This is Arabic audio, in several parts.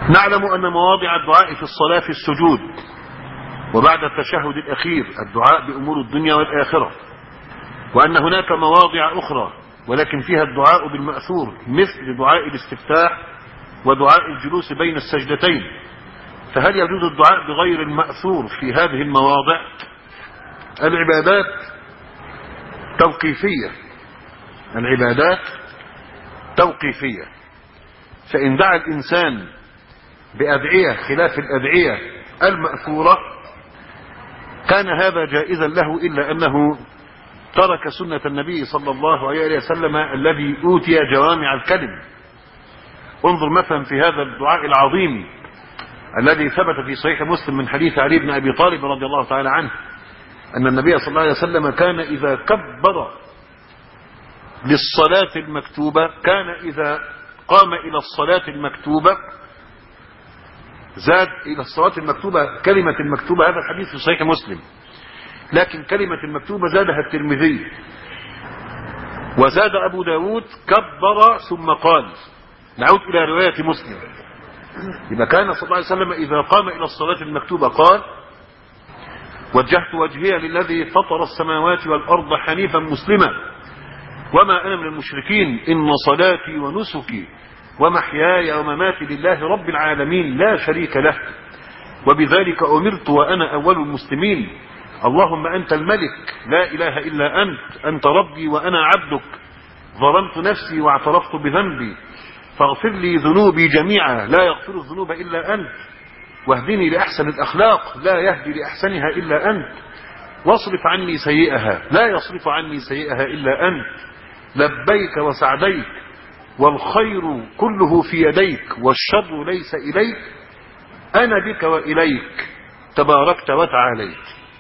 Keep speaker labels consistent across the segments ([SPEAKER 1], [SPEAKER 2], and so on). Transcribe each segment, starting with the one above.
[SPEAKER 1] نعلم أن مواضع الدعاء في الصلاة في السجود وبعد التشهد الأخير الدعاء بأمور الدنيا والآخرة، وأن هناك مواضع أخرى ولكن فيها الدعاء بالمأثور مثل دعاء الاستفتاح ودعاء الجلوس بين السجدتين. فهل يجوز الدعاء بغير المأثور في هذه المواضع؟ العبادات توقيفية، العبادات توقيفية، فإن دعا الإنسان بأدعية خلاف الأدعية المأثورة كان هذا جائزا له، إلا أنه ترك سنة النبي صلى الله عليه وسلم الذي أوتي جوامع الكلم. انظر مثلا في هذا الدعاء العظيم الذي ثبت في صحيح مسلم من حديث علي بن أبي طالب رضي الله تعالى عنه أن النبي صلى الله عليه وسلم كان إذا كبر للصلاة المكتوبة، كان إذا قام إلى الصلاة المكتوبة زاد إلى الصلاة المكتوبة كلمة المكتوبة. هذا الحديث في صحيح مسلم، لكن كلمة المكتوبة زادها الترمذي، وزاد أبو داود كبر ثم قال. نعود إلى رواية مسلم، إذا كان صلى الله عليه وسلم إذا قام إلى الصلاة المكتوبة قال: وجهت وجهي للذي فطر السماوات والأرض حنيفا مسلما وما أنا من المشركين إن صلاتي ونسكي ومحياي ومماتي لله رب العالمين لا شريك له وبذلك أمرت وأنا أول المسلمين اللهم أنت الملك لا إله إلا أنت ربي وأنا عبدك ظلمت نفسي واعترفت بذنبي فاغفر لي ذنوبي جميعا لا يغفر الذنوب إلا أنت واهدني لأحسن الأخلاق لا يهدي لأحسنها إلا أنت واصرف عني سيئها لا يصرف عني سيئها إلا أنت لبيك وسعديك والخير كله في يديك والشر ليس إليك أنا بك وإليك تباركت وتعاليت.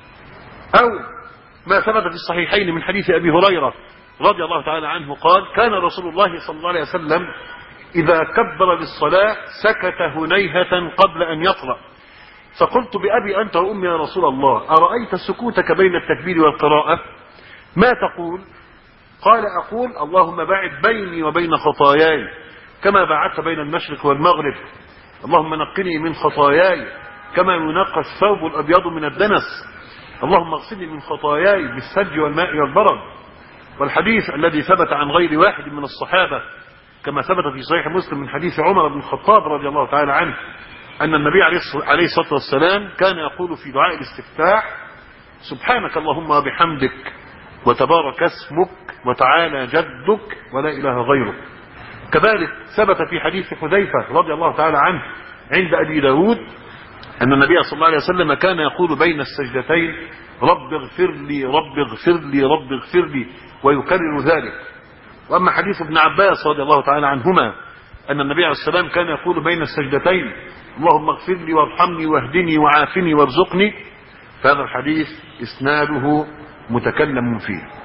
[SPEAKER 1] أو ما ثبت في الصحيحين من حديث أبي هريرة رضي الله تعالى عنه قال: كان رسول الله صلى الله عليه وسلم إذا كبر للصلاة سكت هنيهة قبل أن يقرأ، فقلت: بأبي أنت وأمي يا رسول الله أرأيت سكوتك بين التكبير والقراءة ما تقول؟ قال: أقول اللهم باعد بيني وبين خطاياي كما باعدت بين المشرق والمغرب، اللهم نقني من خطاياي كما ينقى الثوب الأبيض من الدنس، اللهم اغسلني من خطاياي بالثلج والماء والبرد. والحديث الذي ثبت عن غير واحد من الصحابة كما ثبت في صحيح مسلم من حديث عمر بن الخطاب رضي الله تعالى عنه أن النبي عليه الصلاة والسلام كان يقول في دعاء الاستفتاح: سبحانك اللهم وبحمدك وتبارك اسمك وتعالى جدك ولا إله غيرك. كذلك ثبت في حديث حذيفة رضي الله تعالى عنه عند أبي داود أن النبي صلى الله عليه وسلم كان يقول بين السجدتين: رب اغفر لي رب اغفر لي رب اغفر لي، ويكرر ذلك. وأما حديث ابن عباس رضي الله تعالى عنهما أن النبي عليه السلام كان يقول بين السجدتين: اللهم اغفر لي وارحمني واهدني وعافني وارزقني، فهذا الحديث إسناده متكلم فيه.